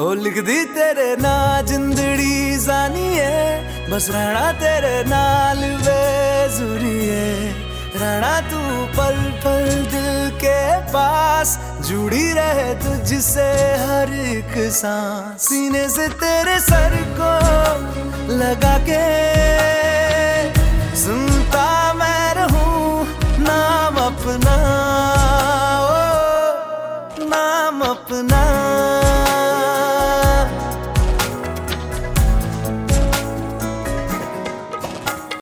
ओ लिख दी तेरे ना जिंदड़ी जानिए, बस रहना तेरे नाल बेजुरिए। रहना तू पल पल दिल के पास, जुड़ी रहे तुझसे हर एक सांस। सीने से तेरे सर को लगा के सुनता मैं रहूं नाम अपना, ओ नाम अपना।